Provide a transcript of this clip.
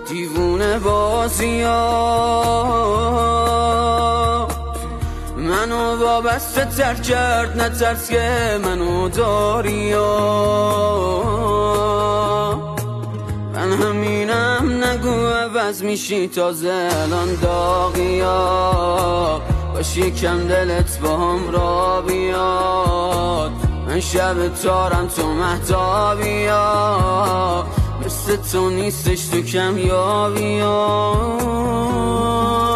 دیوونه بازیات منو وابسته تر کرد، نترس که منو داری من همینم، نگو عوض میشی تازه الان داغیا باشی کم دلت با هم را بیاد. من شب تارم تو مهتابیا، مثل تو نیستش تو کمیابیا.